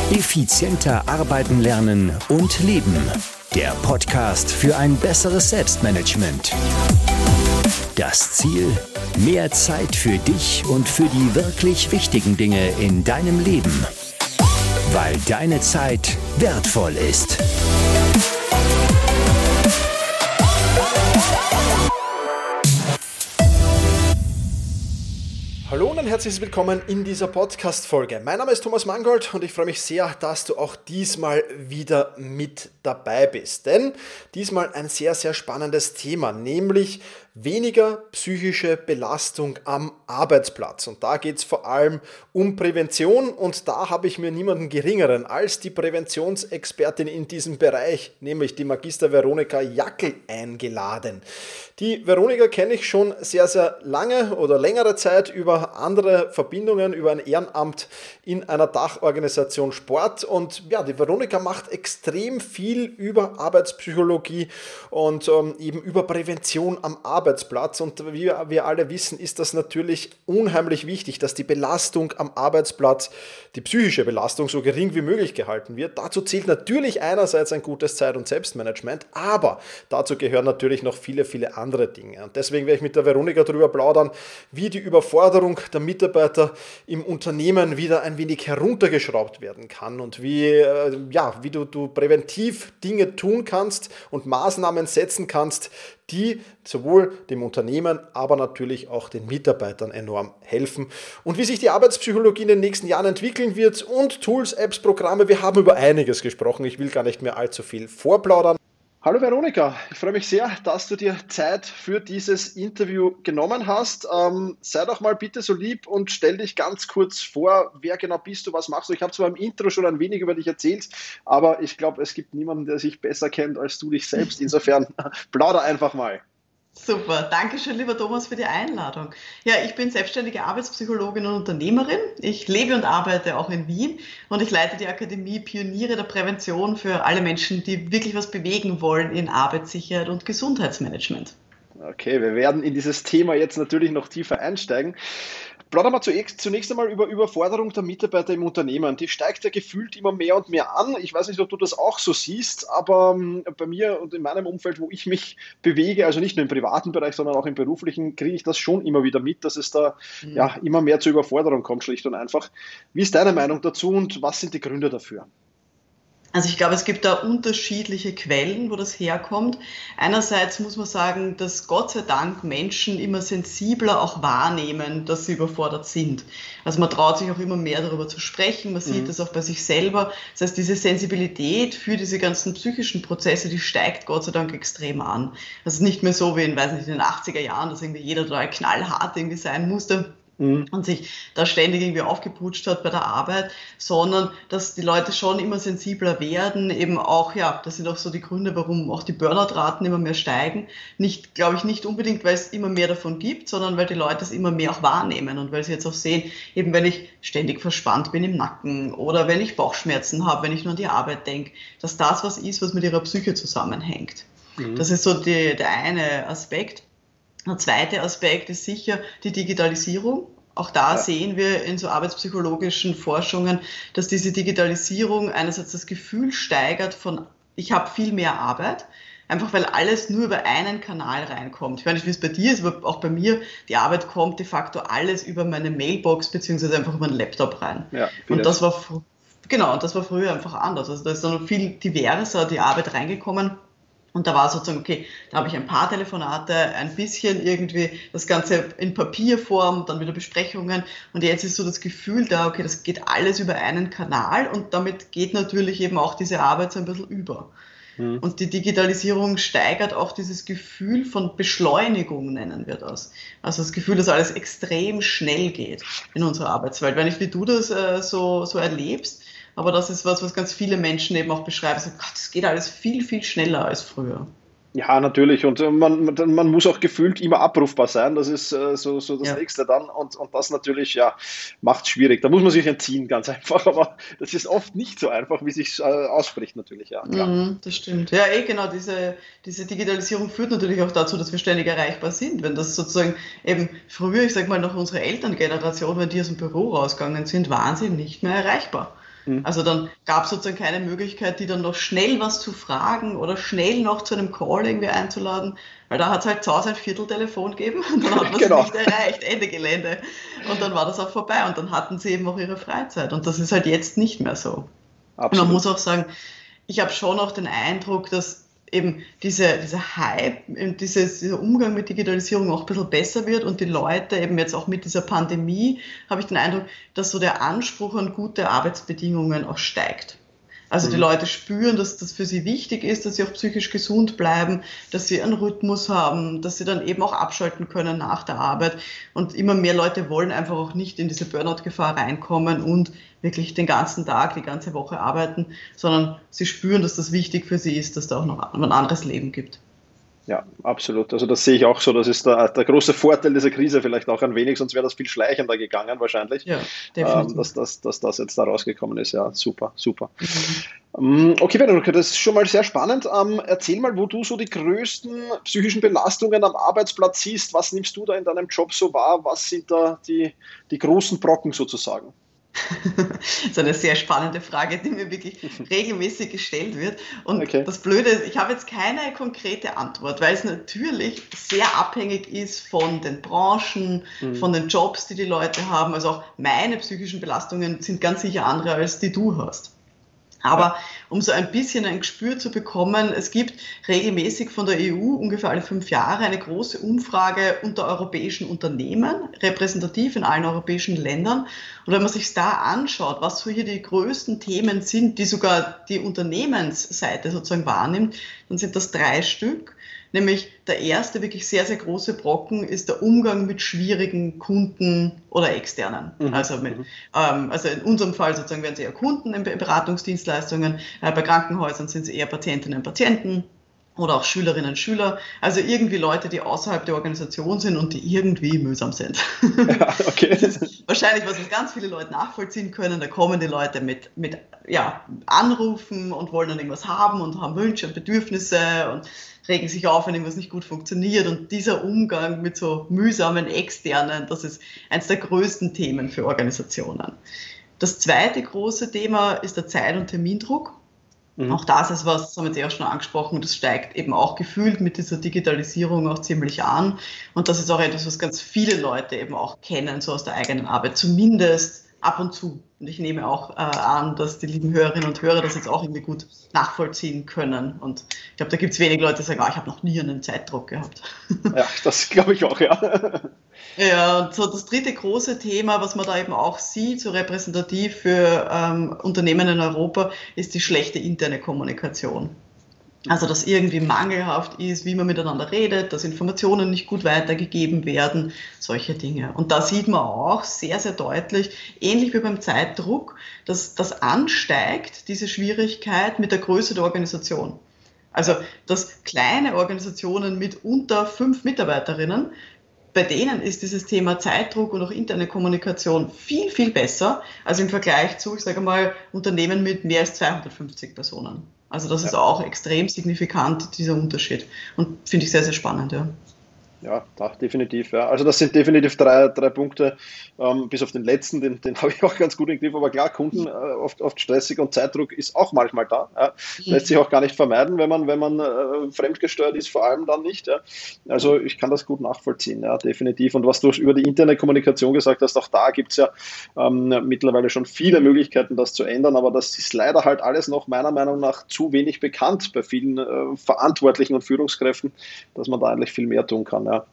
Effizienter arbeiten, lernen und leben. Der Podcast für ein besseres Selbstmanagement. Das Ziel: mehr Zeit für dich und für die wirklich wichtigen Dinge in deinem Leben. Weil deine Zeit wertvoll ist. Hallo und ein herzliches Willkommen in dieser Podcast-Folge. Mein Name ist Thomas Mangold und ich freue mich sehr, dass du auch diesmal wieder mit dabei bist. Denn diesmal ein sehr, sehr spannendes Thema, nämlich weniger psychische Belastung am Arbeitsplatz. Und da geht es vor allem um Prävention und da habe ich mir niemanden Geringeren als die Präventionsexpertin in diesem Bereich, nämlich die Magister Veronika Jackel, eingeladen. Die Veronika kenne ich schon sehr, sehr lange oder längere Zeit über andere Verbindungen, über ein Ehrenamt in einer Dachorganisation Sport. Und ja, die Veronika macht extrem viel über Arbeitspsychologie und eben über Prävention am Arbeitsplatz. Und wie wir alle wissen, ist das natürlich unheimlich wichtig, dass die Belastung am Arbeitsplatz, die psychische Belastung, so gering wie möglich gehalten wird. Dazu zählt natürlich einerseits ein gutes Zeit- und Selbstmanagement, aber dazu gehören natürlich noch viele, viele andere Dinge. Und deswegen werde ich mit der Veronika darüber plaudern, wie die Überforderung der Mitarbeiter im Unternehmen wieder ein wenig heruntergeschraubt werden kann und wie du präventiv Dinge tun kannst und Maßnahmen setzen kannst, die sowohl dem Unternehmen, aber natürlich auch den Mitarbeitern enorm helfen. Und wie sich die Arbeitspsychologie in den nächsten Jahren entwickeln wird und Tools, Apps, Programme, wir haben über einiges gesprochen. Ich will gar nicht mehr allzu viel vorplaudern. Hallo Veronika, ich freue mich sehr, dass du dir Zeit für dieses Interview genommen hast. Sei doch mal bitte so lieb und stell dich ganz kurz vor, wer genau bist du, was machst du? Ich habe zwar im Intro schon ein wenig über dich erzählt, aber ich glaube, es gibt niemanden, der sich besser kennt als du dich selbst. Insofern plauder einfach mal. Super, danke schön, lieber Thomas, für die Einladung. Ja, ich bin selbstständige Arbeitspsychologin und Unternehmerin. Ich lebe und arbeite auch in Wien und ich leite die Akademie Pioniere der Prävention für alle Menschen, die wirklich was bewegen wollen in Arbeitssicherheit und Gesundheitsmanagement. Okay, wir werden in dieses Thema jetzt natürlich noch tiefer einsteigen. Plaudern wir zunächst einmal über Überforderung der Mitarbeiter im Unternehmen. Die steigt ja gefühlt immer mehr und mehr an. Ich weiß nicht, ob du das auch so siehst, aber bei mir und in meinem Umfeld, wo ich mich bewege, also nicht nur im privaten Bereich, sondern auch im beruflichen, kriege ich das schon immer wieder mit, dass es da immer mehr zur Überforderung kommt, schlicht und einfach. Wie ist deine Meinung dazu und was sind die Gründe dafür? Also ich glaube, es gibt da unterschiedliche Quellen, wo das herkommt. Einerseits muss man sagen, dass Gott sei Dank Menschen immer sensibler auch wahrnehmen, dass sie überfordert sind. Also man traut sich auch immer mehr darüber zu sprechen, man sieht das auch bei sich selber. Das heißt, diese Sensibilität für diese ganzen psychischen Prozesse, die steigt Gott sei Dank extrem an. Das ist nicht mehr so wie in den 80er Jahren, dass irgendwie jeder total knallhart irgendwie sein musste und sich da ständig irgendwie aufgeputscht hat bei der Arbeit, sondern dass die Leute schon immer sensibler werden, eben auch, ja, das sind auch so die Gründe, warum auch die Burnout-Raten immer mehr steigen. Nicht, glaube ich, nicht unbedingt, weil es immer mehr davon gibt, sondern weil die Leute es immer mehr auch wahrnehmen und weil sie jetzt auch sehen, eben wenn ich ständig verspannt bin im Nacken oder wenn ich Bauchschmerzen habe, wenn ich nur an die Arbeit denke, dass das was ist, was mit ihrer Psyche zusammenhängt. Das ist so der eine Aspekt. Der zweite Aspekt ist sicher die Digitalisierung. Auch da sehen wir in so arbeitspsychologischen Forschungen, dass diese Digitalisierung einerseits das Gefühl steigert von, ich habe viel mehr Arbeit, einfach weil alles nur über einen Kanal reinkommt. Ich weiß nicht, wie es bei dir ist, aber auch bei mir, die Arbeit kommt de facto alles über meine Mailbox beziehungsweise einfach über meinen Laptop rein. Ja, und das war früher einfach anders. Also da ist dann viel diverser die Arbeit reingekommen. Und da war sozusagen, okay, da habe ich ein paar Telefonate, ein bisschen irgendwie das Ganze in Papierform, dann wieder Besprechungen. Und jetzt ist so das Gefühl da, okay, das geht alles über einen Kanal und damit geht natürlich eben auch diese Arbeit so ein bisschen über. Und die Digitalisierung steigert auch dieses Gefühl von Beschleunigung, nennen wir das. Also das Gefühl, dass alles extrem schnell geht in unserer Arbeitswelt. Ich weiß nicht, wie du das so erlebst. Aber das ist was ganz viele Menschen eben auch beschreiben. So, Gott, es geht alles viel, viel schneller als früher. Ja, natürlich. Und man muss auch gefühlt immer abrufbar sein. Das ist so das Nächste dann. Und das natürlich, macht es schwierig. Da muss man sich entziehen, ganz einfach. Aber das ist oft nicht so einfach, wie sich ausspricht natürlich. Ja, klar. Das stimmt. Ja, genau. Diese Digitalisierung führt natürlich auch dazu, dass wir ständig erreichbar sind. Wenn das sozusagen eben früher, ich sag mal, noch unsere Elterngeneration, wenn die aus dem Büro rausgegangen sind, waren sie nicht mehr erreichbar. Also dann gab es sozusagen keine Möglichkeit, die dann noch schnell was zu fragen oder schnell noch zu einem Call irgendwie einzuladen, weil da hat es halt zu Hause ein Vierteltelefon gegeben und dann hat man es nicht erreicht, Ende Gelände. Und dann war das auch vorbei und dann hatten sie eben auch ihre Freizeit und das ist halt jetzt nicht mehr so. Absolut. Und man muss auch sagen, ich habe schon auch den Eindruck, dass eben dieser Hype, dieser Umgang mit Digitalisierung auch ein bisschen besser wird und die Leute eben jetzt auch mit dieser Pandemie, habe ich den Eindruck, dass so der Anspruch an gute Arbeitsbedingungen auch steigt. Also die Leute spüren, dass das für sie wichtig ist, dass sie auch psychisch gesund bleiben, dass sie einen Rhythmus haben, dass sie dann eben auch abschalten können nach der Arbeit. Und immer mehr Leute wollen einfach auch nicht in diese Burnout-Gefahr reinkommen und wirklich den ganzen Tag, die ganze Woche arbeiten, sondern sie spüren, dass das wichtig für sie ist, dass da auch noch ein anderes Leben gibt. Ja, absolut. Also das sehe ich auch so. Das ist der große Vorteil dieser Krise vielleicht auch ein wenig, sonst wäre das viel schleichender gegangen wahrscheinlich. Ja, definitiv. Dass das jetzt da rausgekommen ist. Ja, super, super. Okay, Veronika, das ist schon mal sehr spannend. Erzähl mal, wo du so die größten psychischen Belastungen am Arbeitsplatz siehst. Was nimmst du da in deinem Job so wahr? Was sind da die großen Brocken sozusagen? Das ist eine sehr spannende Frage, die mir wirklich regelmäßig gestellt wird. Und das Blöde ist, ich habe jetzt keine konkrete Antwort, weil es natürlich sehr abhängig ist von den Branchen, von den Jobs, die Leute haben. Also auch meine psychischen Belastungen sind ganz sicher andere, als die du hast. Aber um so ein bisschen ein Gespür zu bekommen, es gibt regelmäßig von der EU ungefähr alle 5 Jahre eine große Umfrage unter europäischen Unternehmen, repräsentativ in allen europäischen Ländern. Und wenn man sich da anschaut, was so hier die größten Themen sind, die sogar die Unternehmensseite sozusagen wahrnimmt, dann sind das 3 Stück. Nämlich der erste wirklich sehr, sehr große Brocken ist der Umgang mit schwierigen Kunden oder Externen. Also in unserem Fall sozusagen wären es eher Kunden in Beratungsdienstleistungen, bei Krankenhäusern sind es eher Patientinnen und Patienten oder auch Schülerinnen und Schüler. Also irgendwie Leute, die außerhalb der Organisation sind und die irgendwie mühsam sind. Ja, okay. Das ist wahrscheinlich, was ganz viele Leute nachvollziehen können. Da kommen die Leute mit Anrufen und wollen dann irgendwas haben und haben Wünsche und Bedürfnisse und regen sich auf, wenn irgendwas nicht gut funktioniert. Und dieser Umgang mit so mühsamen Externen, das ist eines der größten Themen für Organisationen. Das zweite große Thema ist der Zeit- und Termindruck. Auch das ist was, das haben wir jetzt ja auch schon angesprochen, das steigt eben auch gefühlt mit dieser Digitalisierung auch ziemlich an. Und das ist auch etwas, was ganz viele Leute eben auch kennen, so aus der eigenen Arbeit, zumindest ab und zu. Und ich nehme auch an, dass die lieben Hörerinnen und Hörer das jetzt auch irgendwie gut nachvollziehen können. Und ich glaube, da gibt es wenig Leute, die sagen, ich habe noch nie einen Zeitdruck gehabt. Ja, das glaube ich auch, ja. Ja, und so das dritte große Thema, was man da eben auch sieht, so repräsentativ für Unternehmen in Europa, ist die schlechte interne Kommunikation. Also, dass irgendwie mangelhaft ist, wie man miteinander redet, dass Informationen nicht gut weitergegeben werden, solche Dinge. Und da sieht man auch sehr, sehr deutlich, ähnlich wie beim Zeitdruck, dass das ansteigt, diese Schwierigkeit mit der Größe der Organisation. Also, dass kleine Organisationen mit unter 5 Mitarbeiterinnen, bei denen ist dieses Thema Zeitdruck und auch interne Kommunikation viel, viel besser als im Vergleich zu, ich sage mal, Unternehmen mit mehr als 250 Personen. Also das ist auch extrem signifikant, dieser Unterschied. Und finde ich sehr, sehr spannend, ja. Ja, definitiv. Ja. Also das sind definitiv drei Punkte, bis auf den letzten, den habe ich auch ganz gut im Griff, aber klar, Kunden oft stressig und Zeitdruck ist auch manchmal da. Ja. Lässt sich auch gar nicht vermeiden, wenn man fremdgesteuert ist, vor allem dann nicht. Ja. Also ich kann das gut nachvollziehen, ja, definitiv. Und was du über die interne Kommunikation gesagt hast, auch da gibt es ja mittlerweile schon viele Möglichkeiten, das zu ändern, aber das ist leider halt alles noch meiner Meinung nach zu wenig bekannt bei vielen Verantwortlichen und Führungskräften, dass man da eigentlich viel mehr tun kann. Ja.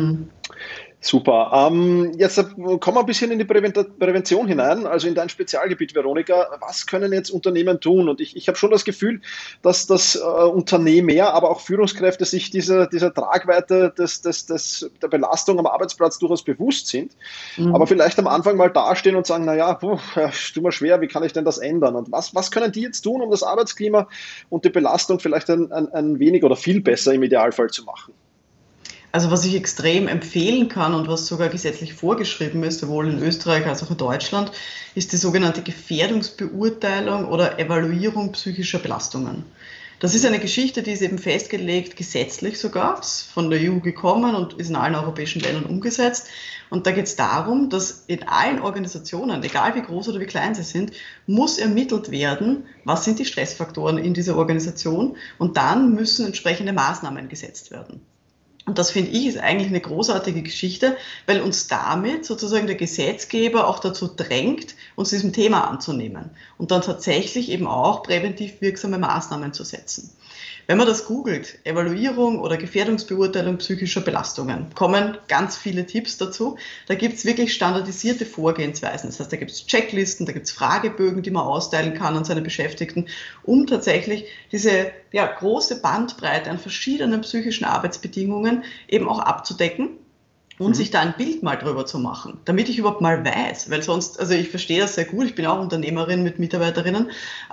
Super. Jetzt kommen wir ein bisschen in die Prävention hinein, also in dein Spezialgebiet, Veronika. Was können jetzt Unternehmen tun? Und ich habe schon das Gefühl, dass das Unternehmer, aber auch Führungskräfte sich dieser Tragweite der Belastung am Arbeitsplatz durchaus bewusst sind, aber vielleicht am Anfang mal dastehen und sagen, naja, tut mir schwer, wie kann ich denn das ändern? Und was können die jetzt tun, um das Arbeitsklima und die Belastung vielleicht ein wenig oder viel besser im Idealfall zu machen? Also was ich extrem empfehlen kann und was sogar gesetzlich vorgeschrieben ist, sowohl in Österreich als auch in Deutschland, ist die sogenannte Gefährdungsbeurteilung oder Evaluierung psychischer Belastungen. Das ist eine Geschichte, die ist eben festgelegt, gesetzlich sogar, ist von der EU gekommen und ist in allen europäischen Ländern umgesetzt. Und da geht es darum, dass in allen Organisationen, egal wie groß oder wie klein sie sind, muss ermittelt werden, was sind die Stressfaktoren in dieser Organisation, und dann müssen entsprechende Maßnahmen gesetzt werden. Und das, finde ich, ist eigentlich eine großartige Geschichte, weil uns damit sozusagen der Gesetzgeber auch dazu drängt, uns diesem Thema anzunehmen und dann tatsächlich eben auch präventiv wirksame Maßnahmen zu setzen. Wenn man das googelt, Evaluierung oder Gefährdungsbeurteilung psychischer Belastungen, kommen ganz viele Tipps dazu. Da gibt es wirklich standardisierte Vorgehensweisen. Das heißt, da gibt es Checklisten, da gibt es Fragebögen, die man austeilen kann an seine Beschäftigten, um tatsächlich diese große Bandbreite an verschiedenen psychischen Arbeitsbedingungen eben auch abzudecken und sich da ein Bild mal drüber zu machen, damit ich überhaupt mal weiß, weil sonst, also ich verstehe das sehr gut, ich bin auch Unternehmerin mit Mitarbeiterinnen,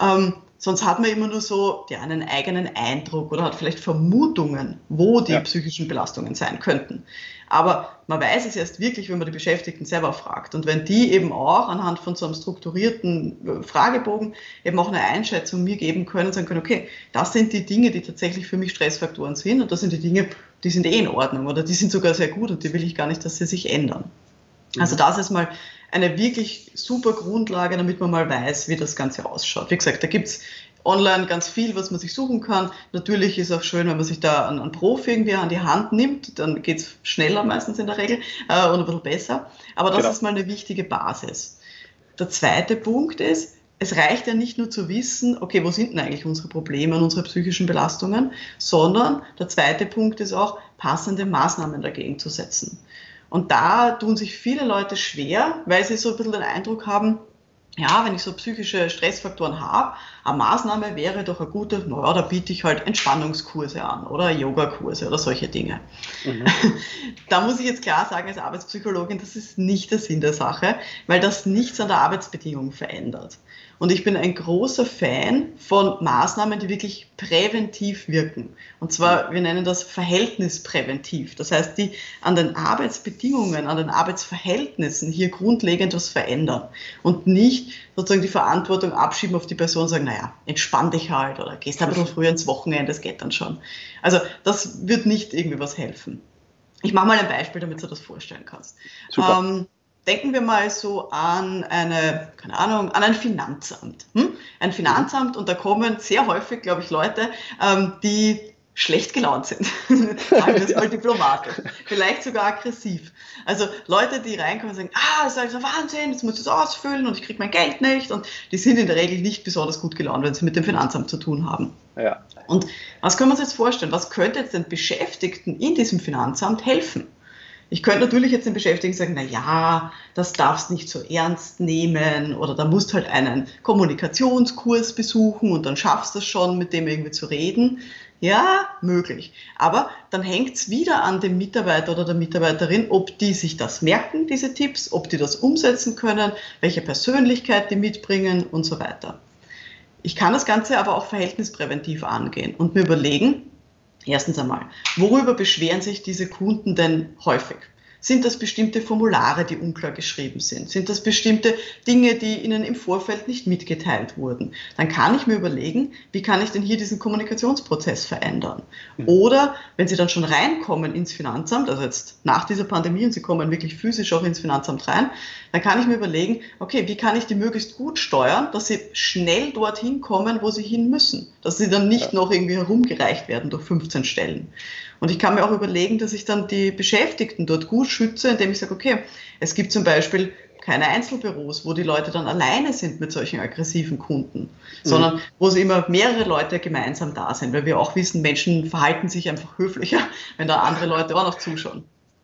sonst hat man immer nur so einen eigenen Eindruck oder hat vielleicht Vermutungen, wo die psychischen Belastungen sein könnten. Aber man weiß es erst wirklich, wenn man die Beschäftigten selber fragt. Und wenn die eben auch anhand von so einem strukturierten Fragebogen eben auch eine Einschätzung mir geben können und sagen können, okay, das sind die Dinge, die tatsächlich für mich Stressfaktoren sind, und das sind die Dinge, die sind in Ordnung oder die sind sogar sehr gut und die will ich gar nicht, dass sie sich ändern. Also das ist mal eine wirklich super Grundlage, damit man mal weiß, wie das Ganze ausschaut. Wie gesagt, da gibt es online ganz viel, was man sich suchen kann. Natürlich ist es auch schön, wenn man sich da einen Profi irgendwie an die Hand nimmt, dann geht es schneller meistens in der Regel und ein bisschen besser. Aber das ist mal eine wichtige Basis. Der zweite Punkt ist, es reicht ja nicht nur zu wissen, okay, wo sind denn eigentlich unsere Probleme und unsere psychischen Belastungen, sondern der zweite Punkt ist auch, passende Maßnahmen dagegen zu setzen. Und da tun sich viele Leute schwer, weil sie so ein bisschen den Eindruck haben, ja, wenn ich so psychische Stressfaktoren habe, eine Maßnahme wäre doch eine gute, naja, da biete ich halt Entspannungskurse an oder Yogakurse oder solche Dinge. Da muss ich jetzt klar sagen, als Arbeitspsychologin, das ist nicht der Sinn der Sache, weil das nichts an der Arbeitsbedingung verändert. Und ich bin ein großer Fan von Maßnahmen, die wirklich präventiv wirken. Und zwar, wir nennen das verhältnispräventiv. Das heißt, die an den Arbeitsbedingungen, an den Arbeitsverhältnissen hier grundlegend was verändern. Und nicht sozusagen die Verantwortung abschieben auf die Person und sagen, naja, entspann dich halt oder gehst ein bisschen früher ins Wochenende, das geht dann schon. Also das wird nicht irgendwie was helfen. Ich mache mal ein Beispiel, damit du das vorstellen kannst. Super. Denken wir mal so an an ein Finanzamt. Ein Finanzamt, und da kommen sehr häufig, glaube ich, Leute, die schlecht gelaunt sind. Sagen wir es mal diplomatisch. Vielleicht sogar aggressiv. Also Leute, die reinkommen und sagen, das ist also Wahnsinn, jetzt muss ich das ausfüllen und ich kriege mein Geld nicht. Und die sind in der Regel nicht besonders gut gelaunt, wenn sie mit dem Finanzamt zu tun haben. Ja. Und was können wir uns jetzt vorstellen? Was könnte jetzt den Beschäftigten in diesem Finanzamt helfen? Ich könnte natürlich jetzt den Beschäftigten sagen, na ja, das darfst nicht so ernst nehmen oder da musst halt einen Kommunikationskurs besuchen und dann schaffst du es schon, mit dem irgendwie zu reden. Ja, möglich. Aber dann hängt es wieder an dem Mitarbeiter oder der Mitarbeiterin, ob die sich das merken, diese Tipps, ob die das umsetzen können, welche Persönlichkeit die mitbringen und so weiter. Ich kann das Ganze aber auch verhältnispräventiv angehen und mir überlegen, erstens einmal, worüber beschweren sich diese Kunden denn häufig? Sind das bestimmte Formulare, die unklar geschrieben sind? Sind das bestimmte Dinge, die ihnen im Vorfeld nicht mitgeteilt wurden? Dann kann ich mir überlegen, wie kann ich denn hier diesen Kommunikationsprozess verändern? Oder wenn Sie dann schon reinkommen ins Finanzamt, also jetzt nach dieser Pandemie und Sie kommen wirklich physisch auch ins Finanzamt rein, dann kann ich mir überlegen, okay, wie kann ich die möglichst gut steuern, dass Sie schnell dorthin kommen, wo Sie hin müssen? Dass Sie dann nicht noch irgendwie herumgereicht werden durch 15 Stellen. Und ich kann mir auch überlegen, dass ich dann die Beschäftigten dort gut schütze, indem ich sage, okay, es gibt zum Beispiel keine Einzelbüros, wo die Leute dann alleine sind mit solchen aggressiven Kunden, sondern wo es immer mehrere Leute gemeinsam da sind, weil wir auch wissen, Menschen verhalten sich einfach höflicher, wenn da andere Leute auch noch zuschauen.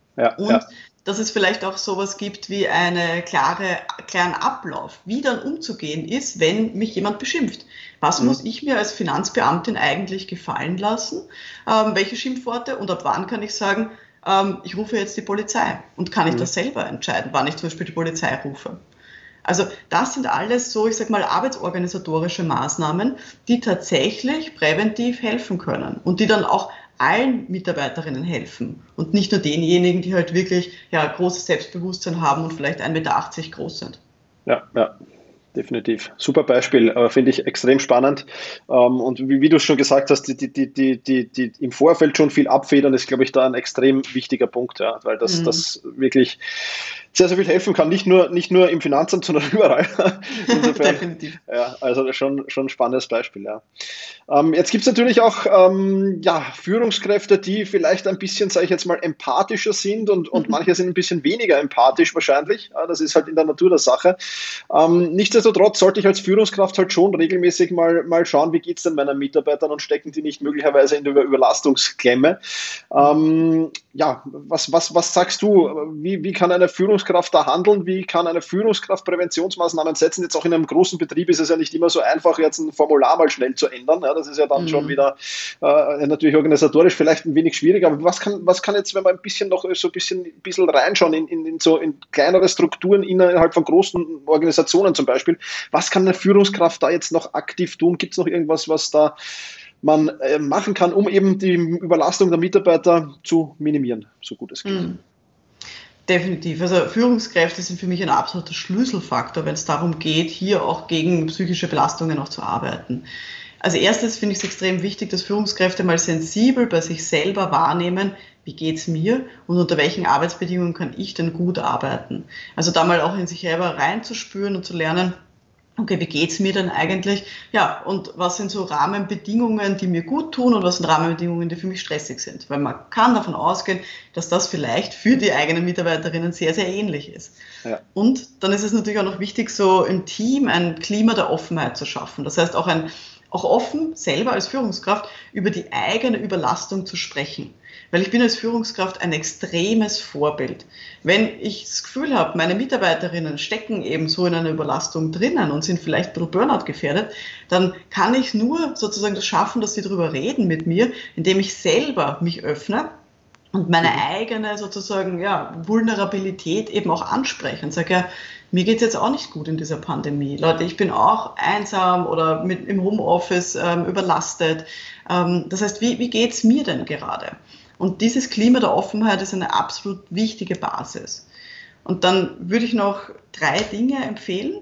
Dass es vielleicht auch sowas gibt wie einen klaren Ablauf, wie dann umzugehen ist, wenn mich jemand beschimpft. Was muss ich mir als Finanzbeamtin eigentlich gefallen lassen? Welche Schimpfworte? Und ab wann kann ich sagen, ich rufe jetzt die Polizei? Und kann ich das selber entscheiden, wann ich zum Beispiel die Polizei rufe? Also das sind alles so, ich sag mal, arbeitsorganisatorische Maßnahmen, die tatsächlich präventiv helfen können und die dann auch allen Mitarbeiterinnen helfen und nicht nur denjenigen, die halt wirklich großes Selbstbewusstsein haben und vielleicht 1,80 Meter groß sind. Ja. definitiv. Super Beispiel, finde ich extrem spannend. Und wie du schon gesagt hast, die im Vorfeld schon viel abfedern, ist, glaube ich, da ein extrem wichtiger Punkt, ja, weil das wirklich sehr, sehr viel helfen kann, nicht nur im Finanzamt, sondern überall. Insofern, definitiv. Ja, also schon ein spannendes Beispiel, ja. Jetzt gibt es natürlich auch Führungskräfte, die vielleicht ein bisschen, sage ich jetzt mal, empathischer sind und manche sind ein bisschen weniger empathisch wahrscheinlich. Ja, das ist halt in der Natur der Sache. Nichtsdestotrotz sollte ich als Führungskraft halt schon regelmäßig mal schauen, wie geht es denn meinen Mitarbeitern und stecken die nicht möglicherweise in der Überlastungsklemme. Was sagst du? Wie kann eine Führungskraft da handeln? Wie kann eine Führungskraft Präventionsmaßnahmen setzen? Jetzt auch in einem großen Betrieb ist es ja nicht immer so einfach, jetzt ein Formular mal schnell zu ändern. Ja, das ist ja dann schon wieder natürlich organisatorisch vielleicht ein wenig schwierig. Aber was kann jetzt, wenn wir ein bisschen noch so ein bisschen reinschauen in kleinere Strukturen innerhalb von großen Organisationen zum Beispiel, was kann eine Führungskraft da jetzt noch aktiv tun? Gibt es noch irgendwas, was da man machen kann, um eben die Überlastung der Mitarbeiter zu minimieren, so gut es geht? Definitiv. Also Führungskräfte sind für mich ein absoluter Schlüsselfaktor, wenn es darum geht, hier auch gegen psychische Belastungen auch zu arbeiten. Als erstes finde ich es extrem wichtig, dass Führungskräfte mal sensibel bei sich selber wahrnehmen, wie geht es mir und unter welchen Arbeitsbedingungen kann ich denn gut arbeiten. Also da mal auch in sich selber reinzuspüren und zu lernen, okay, wie geht's mir denn eigentlich? Ja, und was sind so Rahmenbedingungen, die mir gut tun und was sind Rahmenbedingungen, die für mich stressig sind? Weil man kann davon ausgehen, dass das vielleicht für die eigenen Mitarbeiterinnen sehr, sehr ähnlich ist. Ja. Und dann ist es natürlich auch noch wichtig, so im Team ein Klima der Offenheit zu schaffen. Das heißt, auch offen, selber als Führungskraft, über die eigene Überlastung zu sprechen. Weil ich bin als Führungskraft ein extremes Vorbild. Wenn ich das Gefühl habe, meine Mitarbeiterinnen stecken eben so in einer Überlastung drinnen und sind vielleicht ein bisschen Burnout gefährdet, dann kann ich nur sozusagen das schaffen, dass sie darüber reden mit mir, indem ich selber mich öffne und meine eigene sozusagen Vulnerabilität eben auch anspreche und sage, ja, mir geht es jetzt auch nicht gut in dieser Pandemie. Leute, ich bin auch einsam oder im Homeoffice überlastet. Das heißt, wie geht es mir denn gerade? Und dieses Klima der Offenheit ist eine absolut wichtige Basis. Und dann würde ich noch 3 Dinge empfehlen,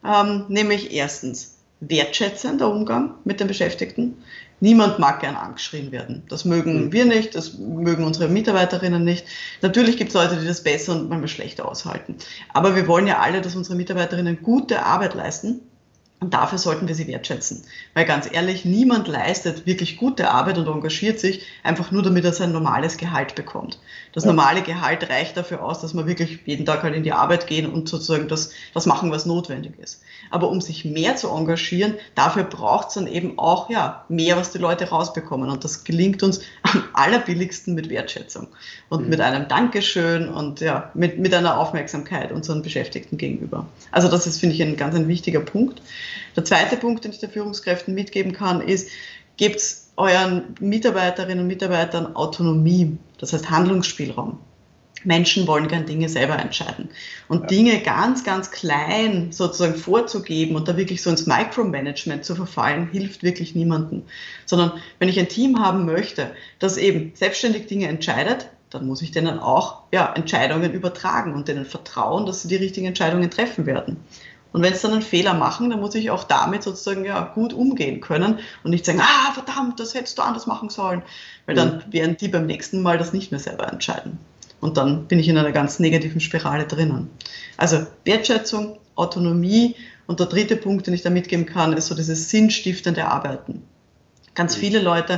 nämlich erstens wertschätzender Umgang mit den Beschäftigten. Niemand mag gern angeschrien werden. Das mögen wir nicht, das mögen unsere Mitarbeiterinnen nicht. Natürlich gibt es Leute, die das besser und manchmal schlechter aushalten. Aber wir wollen ja alle, dass unsere Mitarbeiterinnen gute Arbeit leisten. Und dafür sollten wir sie wertschätzen. Weil ganz ehrlich, niemand leistet wirklich gute Arbeit und engagiert sich einfach nur, damit er sein normales Gehalt bekommt. Das normale Gehalt reicht dafür aus, dass wir wirklich jeden Tag halt in die Arbeit gehen und sozusagen das machen, was notwendig ist. Aber um sich mehr zu engagieren, dafür braucht es dann eben auch mehr, was die Leute rausbekommen. Und das gelingt uns am allerbilligsten mit Wertschätzung und mit einem Dankeschön und mit einer Aufmerksamkeit unseren Beschäftigten gegenüber. Also das ist, finde ich, ein wichtiger Punkt. Der zweite Punkt, den ich den Führungskräften mitgeben kann, ist, gebt euren Mitarbeiterinnen und Mitarbeitern Autonomie, das heißt Handlungsspielraum. Menschen wollen gern Dinge selber entscheiden. Und Dinge ganz, ganz klein sozusagen vorzugeben und da wirklich so ins Micromanagement zu verfallen, hilft wirklich niemandem. Sondern wenn ich ein Team haben möchte, das eben selbstständig Dinge entscheidet, dann muss ich denen auch Entscheidungen übertragen und denen vertrauen, dass sie die richtigen Entscheidungen treffen werden. Und wenn sie dann einen Fehler machen, dann muss ich auch damit sozusagen gut umgehen können und nicht sagen, verdammt, das hättest du anders machen sollen. Weil dann werden die beim nächsten Mal das nicht mehr selber entscheiden. Und dann bin ich in einer ganz negativen Spirale drinnen. Also Wertschätzung, Autonomie und der dritte Punkt, den ich da mitgeben kann, ist so dieses sinnstiftende Arbeiten. Ganz viele Leute,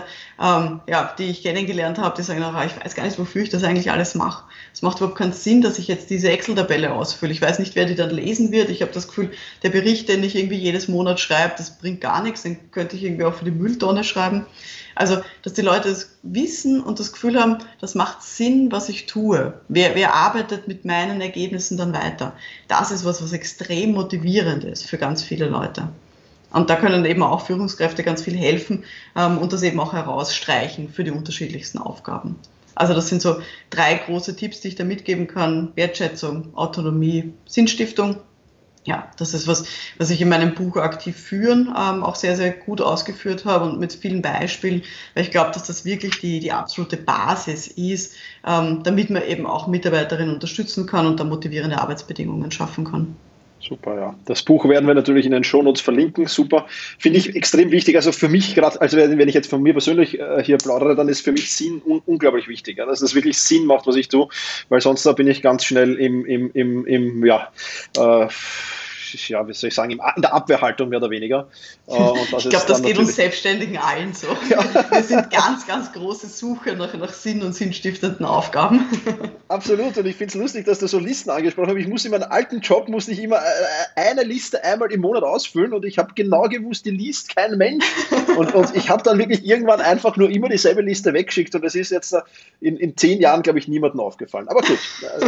die ich kennengelernt habe, die sagen, ich weiß gar nicht, wofür ich das eigentlich alles mache. Es macht überhaupt keinen Sinn, dass ich jetzt diese Excel-Tabelle ausfülle. Ich weiß nicht, wer die dann lesen wird. Ich habe das Gefühl, der Bericht, den ich irgendwie jedes Monat schreibe, das bringt gar nichts. Den könnte ich irgendwie auch für die Mülltonne schreiben. Also, dass die Leute das wissen und das Gefühl haben, das macht Sinn, was ich tue. Wer arbeitet mit meinen Ergebnissen dann weiter? Das ist was extrem motivierend ist für ganz viele Leute. Und da können eben auch Führungskräfte ganz viel helfen und das eben auch herausstreichen für die unterschiedlichsten Aufgaben. Also das sind so 3 große Tipps, die ich da mitgeben kann. Wertschätzung, Autonomie, Sinnstiftung. Ja, das ist was ich in meinem Buch Aktiv führen auch sehr, sehr gut ausgeführt habe und mit vielen Beispielen, weil ich glaube, dass das wirklich die absolute Basis ist, damit man eben auch Mitarbeiterinnen unterstützen kann und da motivierende Arbeitsbedingungen schaffen kann. Super, ja. Das Buch werden wir natürlich in den Shownotes verlinken. Super. Finde ich extrem wichtig. Also für mich gerade, also wenn ich jetzt von mir persönlich hier plaudere, dann ist für mich Sinn unglaublich wichtig. Ja, dass es wirklich Sinn macht, was ich tue, weil sonst da bin ich ganz schnell wie soll ich sagen, in der Abwehrhaltung mehr oder weniger. Und ich glaube, das geht uns Selbstständigen allen so. Ja. Wir sind ganz, ganz große Suche nach Sinn und sinnstiftenden Aufgaben. Absolut, und ich finde es lustig, dass du so Listen angesprochen hast. Ich muss in meinem alten Job, musste ich immer eine Liste einmal im Monat ausfüllen und ich habe genau gewusst, die liest kein Mensch. Und ich habe dann wirklich irgendwann einfach nur immer dieselbe Liste weggeschickt und das ist jetzt in 10 Jahren, glaube ich, niemandem aufgefallen. Aber gut.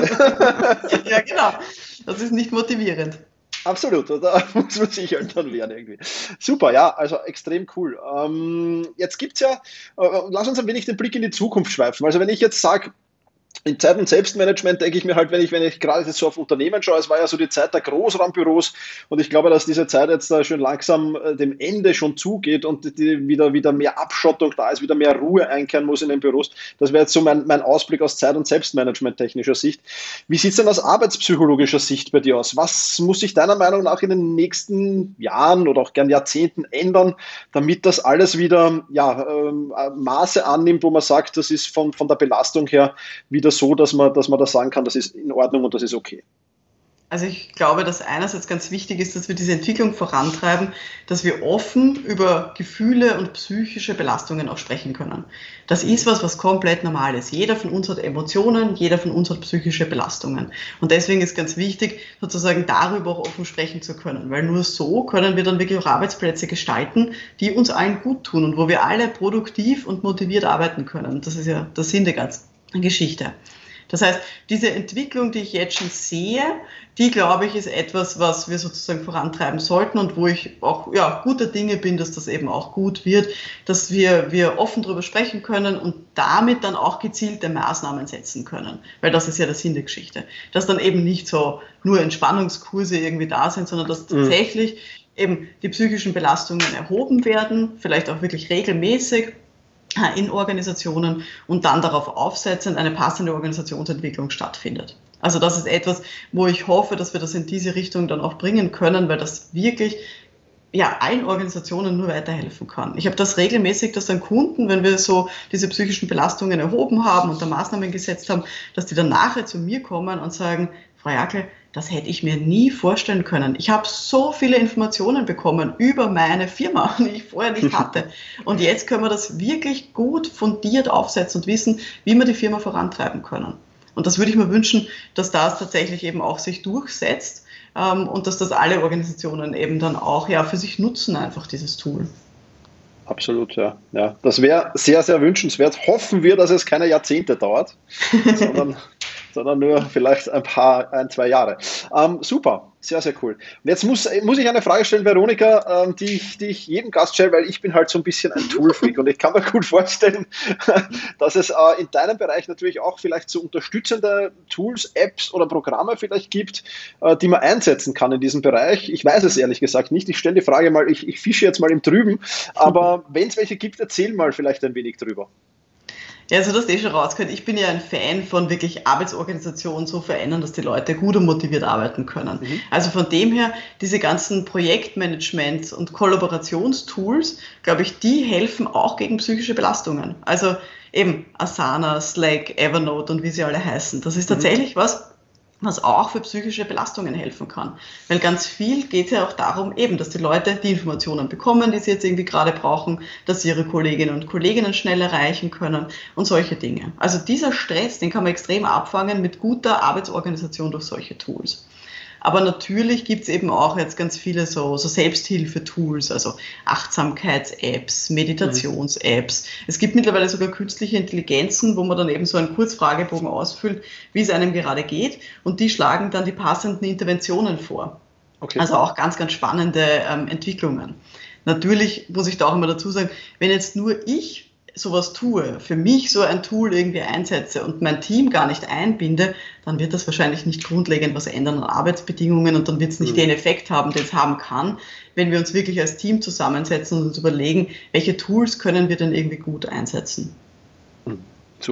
Ja, genau. Das ist nicht motivierend. Absolut, da muss man sich halt dann wehren irgendwie. Super, ja, also extrem cool. Jetzt gibt's ja, lass uns ein wenig den Blick in die Zukunft schweifen. Also wenn ich jetzt sage, in Zeiten Selbstmanagement denke ich mir halt, wenn ich gerade jetzt so auf Unternehmen schaue, es war ja so die Zeit der Großraumbüros und ich glaube, dass diese Zeit jetzt da schon langsam dem Ende schon zugeht und wieder mehr Abschottung da ist, wieder mehr Ruhe einkehren muss in den Büros. Das wäre jetzt so mein Ausblick aus Zeit- und Selbstmanagement technischer Sicht. Wie sieht es denn aus arbeitspsychologischer Sicht bei dir aus? Was muss sich deiner Meinung nach in den nächsten Jahren oder auch gern Jahrzehnten ändern, damit das alles wieder Maße annimmt, wo man sagt, das ist von der Belastung her wieder so, dass man das sagen kann, das ist in Ordnung und das ist okay? Also ich glaube, dass einerseits ganz wichtig ist, dass wir diese Entwicklung vorantreiben, dass wir offen über Gefühle und psychische Belastungen auch sprechen können. Das ist was komplett normal ist. Jeder von uns hat Emotionen, jeder von uns hat psychische Belastungen. Und deswegen ist ganz wichtig, sozusagen darüber auch offen sprechen zu können, weil nur so können wir dann wirklich auch Arbeitsplätze gestalten, die uns allen gut tun und wo wir alle produktiv und motiviert arbeiten können. Das ist ja der Sinn der ganzen Geschichte. Das heißt, diese Entwicklung, die ich jetzt schon sehe, die, glaube ich, ist etwas, was wir sozusagen vorantreiben sollten und wo ich auch guter Dinge bin, dass das eben auch gut wird, dass wir offen darüber sprechen können und damit dann auch gezielte Maßnahmen setzen können. Weil das ist ja der Sinn der Geschichte. Dass dann eben nicht so nur Entspannungskurse irgendwie da sind, sondern dass tatsächlich eben die psychischen Belastungen erhoben werden, vielleicht auch wirklich regelmäßig in Organisationen und dann darauf aufsetzend eine passende Organisationsentwicklung stattfindet. Also das ist etwas, wo ich hoffe, dass wir das in diese Richtung dann auch bringen können, weil das wirklich allen Organisationen nur weiterhelfen kann. Ich habe das regelmäßig, dass dann Kunden, wenn wir so diese psychischen Belastungen erhoben haben und da Maßnahmen gesetzt haben, dass die dann nachher zu mir kommen und sagen, Frau Jakel, das hätte ich mir nie vorstellen können. Ich habe so viele Informationen bekommen über meine Firma, die ich vorher nicht hatte. Und jetzt können wir das wirklich gut fundiert aufsetzen und wissen, wie wir die Firma vorantreiben können. Und das würde ich mir wünschen, dass das tatsächlich eben auch sich durchsetzt und dass das alle Organisationen eben dann auch für sich nutzen, einfach dieses Tool. Absolut, ja. Das wäre sehr, sehr wünschenswert. Hoffen wir, dass es keine Jahrzehnte dauert, sondern nur vielleicht ein, 2 Jahre. Super, sehr, sehr cool. Und jetzt muss ich eine Frage stellen, Veronika, die ich jedem Gast stelle, weil ich bin halt so ein bisschen ein Toolfreak und ich kann mir gut vorstellen, dass es in deinem Bereich natürlich auch vielleicht so unterstützende Tools, Apps oder Programme vielleicht gibt, die man einsetzen kann in diesem Bereich. Ich weiß es ehrlich gesagt nicht. Ich stelle die Frage mal, ich fische jetzt mal im Trüben, aber wenn es welche gibt, erzähl mal vielleicht ein wenig drüber. Ja, also das schon rausgehört. Ich bin ja ein Fan von wirklich Arbeitsorganisationen so verändern, dass die Leute gut und motiviert arbeiten können. Also von dem her, diese ganzen Projektmanagement- und Kollaborationstools, glaube ich, die helfen auch gegen psychische Belastungen. Also eben Asana, Slack, Evernote und wie sie alle heißen. Das ist tatsächlich was auch für psychische Belastungen helfen kann. Weil ganz viel geht ja auch darum, eben, dass die Leute die Informationen bekommen, die sie jetzt irgendwie gerade brauchen, dass sie ihre Kolleginnen und Kollegen schnell erreichen können und solche Dinge. Also dieser Stress, den kann man extrem abfangen mit guter Arbeitsorganisation durch solche Tools. Aber natürlich gibt es eben auch jetzt ganz viele so Selbsthilfe-Tools, also Achtsamkeits-Apps, Meditations-Apps. Es gibt mittlerweile sogar künstliche Intelligenzen, wo man dann eben so einen Kurzfragebogen ausfüllt, wie es einem gerade geht. Und die schlagen dann die passenden Interventionen vor. Okay. Also auch ganz, ganz spannende Entwicklungen. Natürlich muss ich da auch immer dazu sagen, wenn jetzt nur ich sowas tue, für mich so ein Tool irgendwie einsetze und mein Team gar nicht einbinde, dann wird das wahrscheinlich nicht grundlegend was ändern an Arbeitsbedingungen und dann wird es nicht den Effekt haben, den es haben kann, wenn wir uns wirklich als Team zusammensetzen und uns überlegen, welche Tools können wir denn irgendwie gut einsetzen. Super.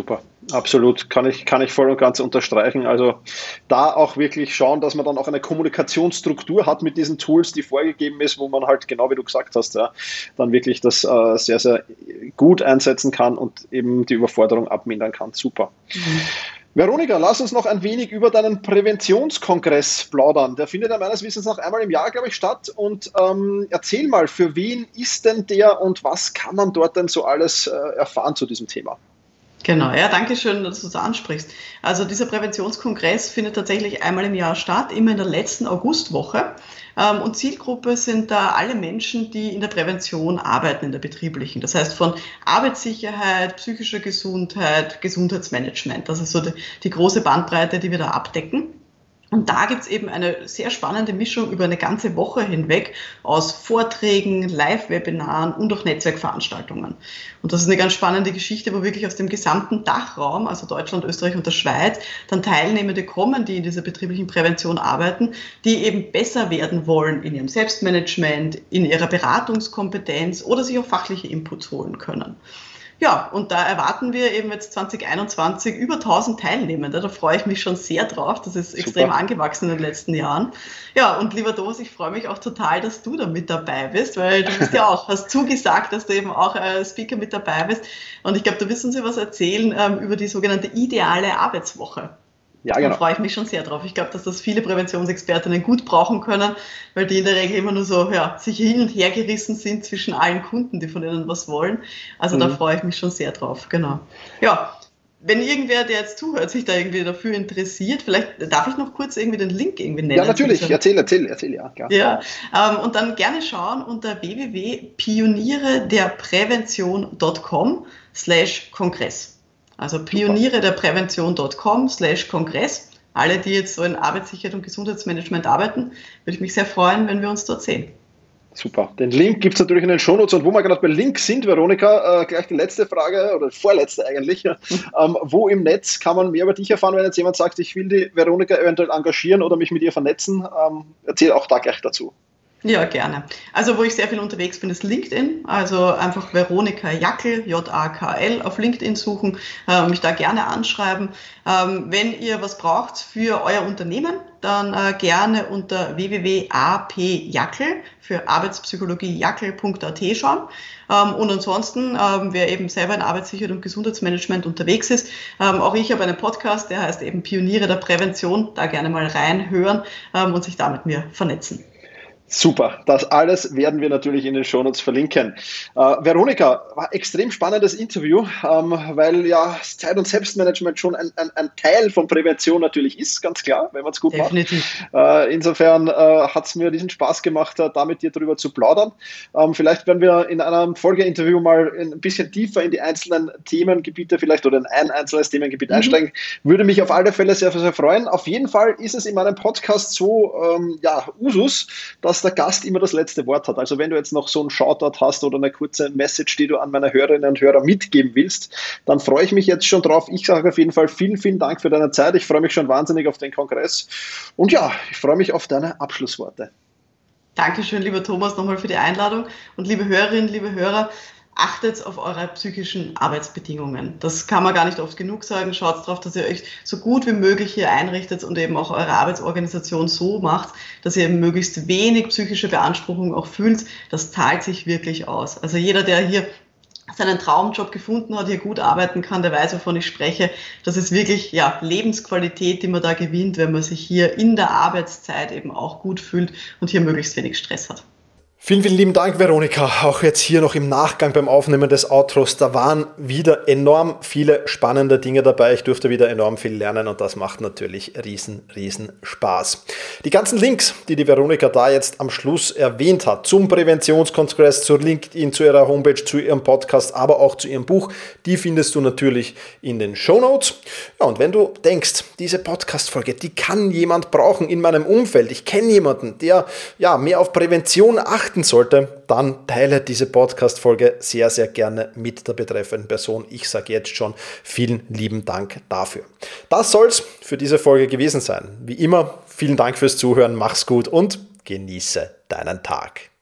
Absolut, kann ich voll und ganz unterstreichen. Also da auch wirklich schauen, dass man dann auch eine Kommunikationsstruktur hat mit diesen Tools, die vorgegeben ist, wo man halt, genau wie du gesagt hast, ja, dann wirklich das sehr, sehr gut einsetzen kann und eben die Überforderung abmildern kann. Super. Veronika, lass uns noch ein wenig über deinen Präventionskongress plaudern. Der findet ja meines Wissens nach einmal im Jahr, glaube ich, statt. Und erzähl mal, für wen ist denn der und was kann man dort denn so alles erfahren zu diesem Thema? Genau, ja, danke schön, dass du das ansprichst. Also dieser Präventionskongress findet tatsächlich einmal im Jahr statt, immer in der letzten Augustwoche. Und Zielgruppe sind da alle Menschen, die in der Prävention arbeiten, in der betrieblichen. Das heißt von Arbeitssicherheit, psychischer Gesundheit, Gesundheitsmanagement. Das ist so die große Bandbreite, die wir da abdecken. Und da gibt's eben eine sehr spannende Mischung über eine ganze Woche hinweg aus Vorträgen, Live-Webinaren und auch Netzwerkveranstaltungen. Und das ist eine ganz spannende Geschichte, wo wirklich aus dem gesamten Dachraum, also Deutschland, Österreich und der Schweiz, dann Teilnehmende kommen, die in dieser betrieblichen Prävention arbeiten, die eben besser werden wollen in ihrem Selbstmanagement, in ihrer Beratungskompetenz oder sich auch fachliche Inputs holen können. Ja, und da erwarten wir eben jetzt 2021 über 1000 Teilnehmende. Da freue ich mich schon sehr drauf. Das ist extrem angewachsen in den letzten Jahren. Ja, und lieber Thomas, ich freue mich auch total, dass du da mit dabei bist, weil du bist ja auch, hast zugesagt, dass du eben auch als Speaker mit dabei bist. Und ich glaube, du wirst uns ja was erzählen über die sogenannte ideale Arbeitswoche. Ja, genau. Da freue ich mich schon sehr drauf. Ich glaube, dass das viele Präventionsexpertinnen gut brauchen können, weil die in der Regel immer nur so, ja, sich hin und her gerissen sind zwischen allen Kunden, die von ihnen was wollen. Also da freue ich mich schon sehr drauf, genau. Ja, wenn irgendwer, der jetzt zuhört, sich da irgendwie dafür interessiert, vielleicht darf ich noch kurz irgendwie den Link irgendwie nennen. Ja, natürlich. Erzähl, ja, klar. Ja, und dann gerne schauen unter www.pionierederprävention.com/Kongress. Also pionierederprävention.com/Kongress. Alle, die jetzt so in Arbeitssicherheit und Gesundheitsmanagement arbeiten, würde ich mich sehr freuen, wenn wir uns dort sehen. Super. Den Link gibt es natürlich in den Shownotes. Und wo wir gerade bei Links sind, Veronika, gleich die letzte Frage, oder vorletzte eigentlich. Wo im Netz kann man mehr über dich erfahren, wenn jetzt jemand sagt, ich will die Veronika eventuell engagieren oder mich mit ihr vernetzen? Erzähl auch da gleich dazu. Ja, gerne. Also wo ich sehr viel unterwegs bin, ist LinkedIn. Also einfach Veronika Jakl, Jakl, auf LinkedIn suchen, mich da gerne anschreiben. Wenn ihr was braucht für euer Unternehmen, dann gerne unter www.apjakl für Arbeitspsychologie jakl.at schauen. Und ansonsten, wer eben selber in Arbeitssicherheit und Gesundheitsmanagement unterwegs ist, auch ich habe einen Podcast, der heißt eben Pioniere der Prävention, da gerne mal reinhören und sich da mit mir vernetzen. Super, das alles werden wir natürlich in den Shownotes verlinken. Veronika, war ein extrem spannendes Interview, weil ja Zeit- und Selbstmanagement schon ein Teil von Prävention natürlich ist, ganz klar, wenn man es gut macht. Insofern hat es mir riesen Spaß gemacht, da mit dir drüber zu plaudern. Vielleicht werden wir in einem Folgeinterview mal ein bisschen tiefer in die einzelnen Themengebiete vielleicht oder in ein einzelnes Themengebiet einsteigen. Würde mich auf alle Fälle sehr, sehr freuen. Auf jeden Fall ist es in meinem Podcast so, Usus, dass der Gast immer das letzte Wort hat. Also wenn du jetzt noch so einen Shoutout hast oder eine kurze Message, die du an meine Hörerinnen und Hörer mitgeben willst, dann freue ich mich jetzt schon drauf. Ich sage auf jeden Fall vielen, vielen Dank für deine Zeit. Ich freue mich schon wahnsinnig auf den Kongress. Und ja, ich freue mich auf deine Abschlussworte. Dankeschön, lieber Thomas, nochmal für die Einladung. Und liebe Hörerinnen, liebe Hörer, achtet auf eure psychischen Arbeitsbedingungen. Das kann man gar nicht oft genug sagen. Schaut darauf, dass ihr euch so gut wie möglich hier einrichtet und eben auch eure Arbeitsorganisation so macht, dass ihr eben möglichst wenig psychische Beanspruchung auch fühlt. Das zahlt sich wirklich aus. Also jeder, der hier seinen Traumjob gefunden hat, hier gut arbeiten kann, der weiß, wovon ich spreche. Das ist wirklich ja Lebensqualität, die man da gewinnt, wenn man sich hier in der Arbeitszeit eben auch gut fühlt und hier möglichst wenig Stress hat. Vielen, vielen lieben Dank, Veronika. Auch jetzt hier noch im Nachgang beim Aufnehmen des Outros. Da waren wieder enorm viele spannende Dinge dabei. Ich durfte wieder enorm viel lernen und das macht natürlich riesen Spaß. Die ganzen Links, die die Veronika da jetzt am Schluss erwähnt hat, zum Präventionskongress, zu LinkedIn, zu ihrer Homepage, zu ihrem Podcast, aber auch zu ihrem Buch, die findest du natürlich in den Shownotes. Ja, und wenn du denkst, diese Podcast-Folge, die kann jemand brauchen in meinem Umfeld, ich kenne jemanden, der ja mehr auf Prävention achtet, sollte, dann teile diese Podcast-Folge sehr, sehr gerne mit der betreffenden Person. Ich sage jetzt schon vielen lieben Dank dafür. Das soll es für diese Folge gewesen sein. Wie immer, vielen Dank fürs Zuhören, mach's gut und genieße deinen Tag.